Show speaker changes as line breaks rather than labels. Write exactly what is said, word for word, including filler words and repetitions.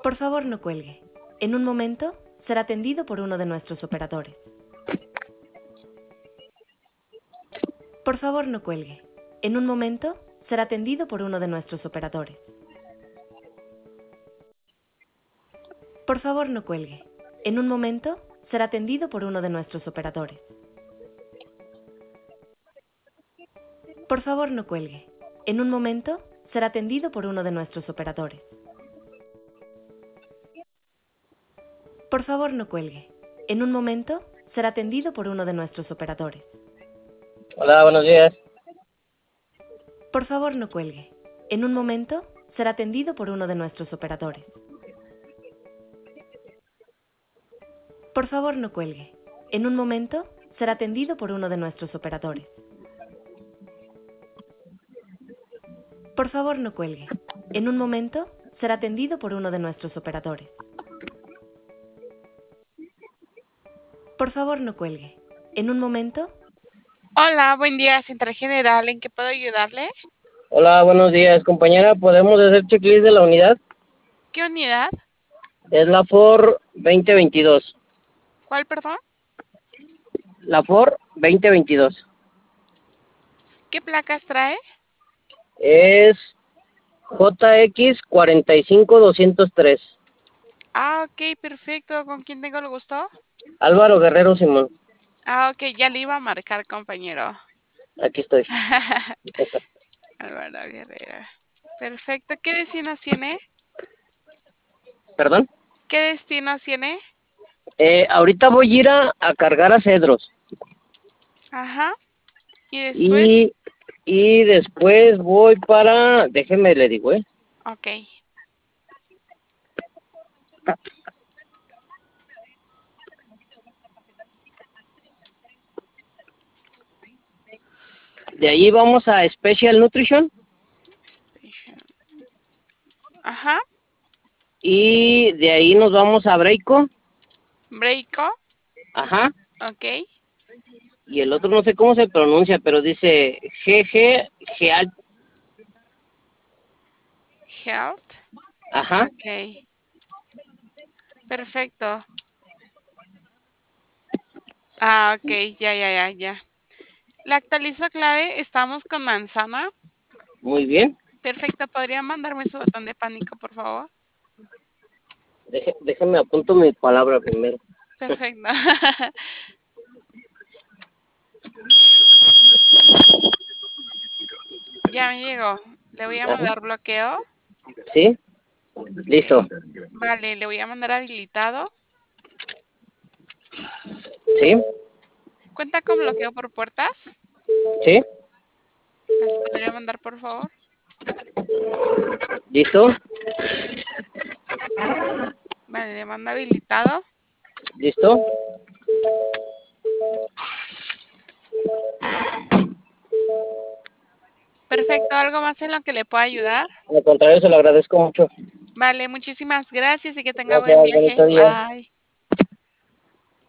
Por favor, no cuelgue. En un momento, será atendido por uno de nuestros operadores. Por favor, no cuelgue. En un momento, será atendido por uno de nuestros operadores. Por favor, no cuelgue. En un momento, será atendido por uno de nuestros operadores. Por favor, no cuelgue. En un momento, será atendido por uno de nuestros operadores. Por favor, no cuelgue. En un momento, será atendido por uno de nuestros operadores.
Hola, buenos días.
Por favor, no cuelgue. En un momento, será atendido por uno de nuestros operadores. Por favor, no cuelgue. En un momento, será atendido por uno de nuestros operadores. Por favor, no cuelgue. En un momento, será atendido por uno de nuestros operadores. Por favor, no cuelgue. En un momento...
Hola, buen día, Central General. ¿En qué puedo ayudarle?
Hola, buenos días, compañera. ¿Podemos hacer checklist de la unidad?
¿Qué unidad?
Es la Ford veinte veintidós.
¿Cuál, perdón?
La Ford veinte veintidós.
¿Qué placas trae?
Es J X cuarenta y cinco doscientos tres.
Ah, ok, perfecto. ¿Con quién tengo el gusto?
Álvaro Guerrero Simón.
Ah, ok, ya le iba a marcar, compañero.
Aquí estoy.
Álvaro Guerrero. Perfecto. ¿Qué destinos tiene?
¿Perdón?
¿Qué destinos tiene?
Eh, ahorita voy a ir a, a cargar a Cedros.
Ajá. ¿Y después?
Y, y después voy para... Déjeme le digo, ¿eh?
Ok.
De ahí vamos a Special Nutrition.
Ajá.
Y de ahí nos vamos a Breiko.
Breiko.
Ajá.
Ok.
Y el otro no sé cómo se pronuncia, pero dice G G Geal.
Health.
Ajá.
Ok. Perfecto. Ah, ok. Ya, ya, ya, ya. La actualizo clave. Estamos con manzana.
Muy bien.
Perfecto. ¿Podría mandarme su botón de pánico, por favor?
Deje, déjeme apunto mi palabra primero.
Perfecto. Ya me llegó. Le voy a
Ajá.
mandar bloqueo.
¿Sí? Listo.
Ok. Vale, le voy a mandar habilitado.
¿Sí?
¿Cuenta con bloqueo por puertas?
¿Sí?
¿Me las podría mandar, por favor?
¿Listo?
Vale, le mando habilitado.
¿Listo?
Perfecto. ¿Algo más en lo que le pueda ayudar?
Al contrario, se lo agradezco mucho.
Vale, muchísimas gracias y que tenga buen
Gracias,
viaje.
bonito día.
Bye.